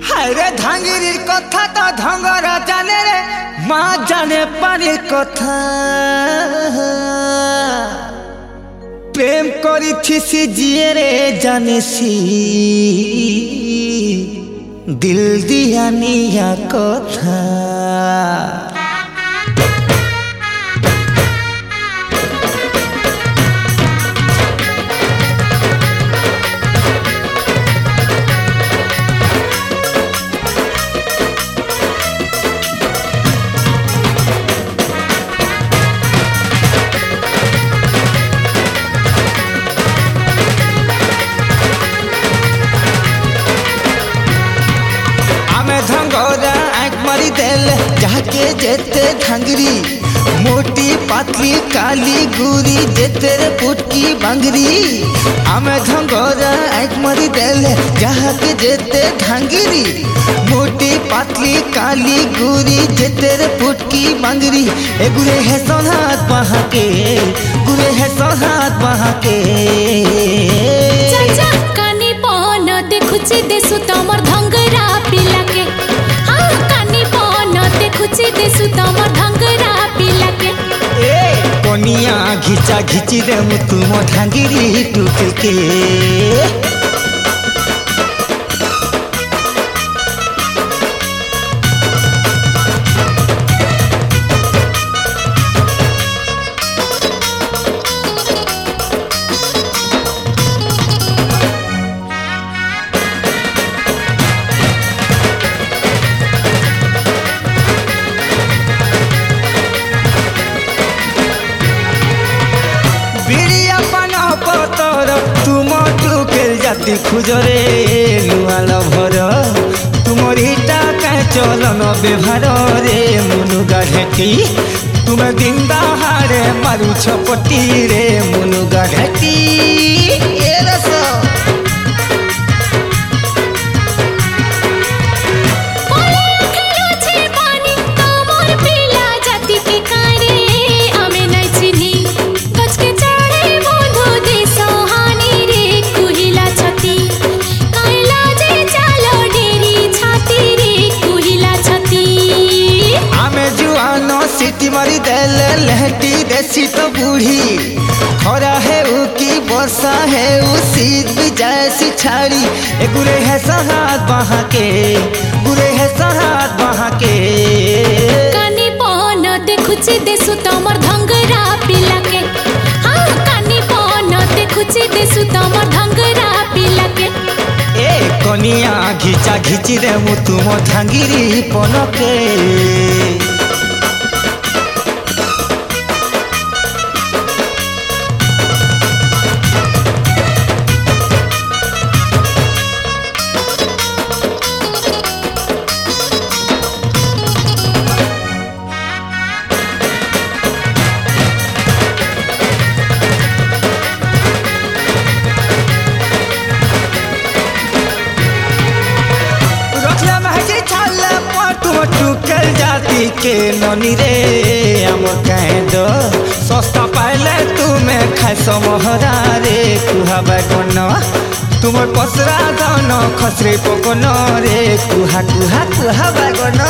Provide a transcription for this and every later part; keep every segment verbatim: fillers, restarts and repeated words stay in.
হায়রে ধাঙ্গিরির কথা তো ঢঙ্গরা জানে রে মা জানে পারে কথা প্রেম করিছিস জিয়ে রে জানেছি দিল দিয়া নিয়া কথা ढंगोरा आँख मारी देल जाके जेते ढंगरी मोटी पातली काली गुरी जेते रे पुटकी बंगरी आमे ढंगोरा आँख मारी देल जाके जेते ढंगरी मोटी पातली काली गुरी जेते रे पुटकी बंगरी ए गुरे है सोहात बहा के गुरे है सोहात बहा के चाचा कानी पन देखुची देसु तमर ढंगरा पिला के हां कानी पन देखुची देसु तमर ढंगरा पिला के ए कोनिया घिचा घिची रे मुतुम ढंगरी टुकल के जाती खुजरे लुआल भर तुमरीटा कहीं चलन व्यवहार रे मुनुगा ढेटी तुम्हें दिन दहाड़े मारू छपटी रे मुनुगा ढेटी ए रस मारी देल लहटी देसी तो बूढ़ी खरा है उकी वर्षा है उसी भी जैसी छाड़ी ए गुरे है सहात बहा के गुरे है सहात बहा के कानी पन देखुची देसु तमर ढंगरा पिला के हां कानी पन देखुची देसु तमर ढंगरा पिला के ए कोनिया घिचा घिची रे मुतुम ढंगिरी पन के टुकल जाती के ननी रे आमर कहीं दो सस्ता पाइले तुम्हें खाए समहरा रे कुहा बैगन तुम पसरा धन खसरे पकन रे कुहा कुहा कुहा बैगन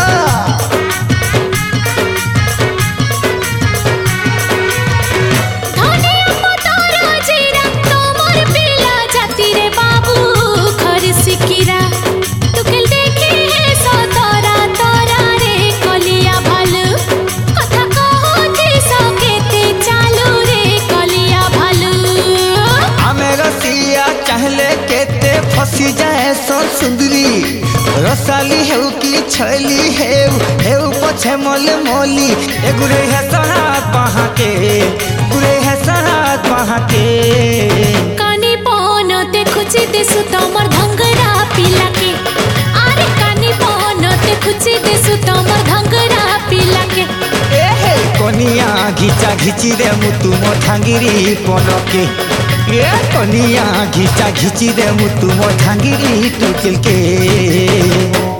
फसी जाए सो सुंदरी रसाली हेउ की छैली हेउ हेउ पछे मोले मोली ए गुरे है सहात बहा के गुरे है सहात बहा के कानी पन देखुची देसु तमर ढंगरा पिला के अरे कानी पन देखुची देसु तमर ढंगरा पिला के ए हे कोनिया घिचा घिची रे मुतुम ढंगिरी पन के ए कोनिया घिचा घिची रे मुतुम ढंगिरी टुकल के।